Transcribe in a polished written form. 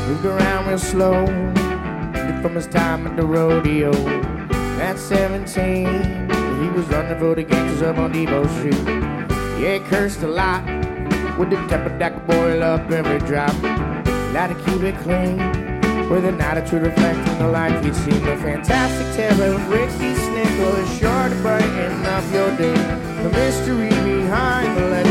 moved around real slow, from his time at the rodeo. At 17, he was running for the gangsters up on Depot Street. Yeah, he cursed a lot, with the temper that could boil up every drop. Like to keep it clean, with an attitude reflecting the life he'd seen. The fantastic tale of Ricky Snickles, sure to brighten up your day. The mystery behind the legend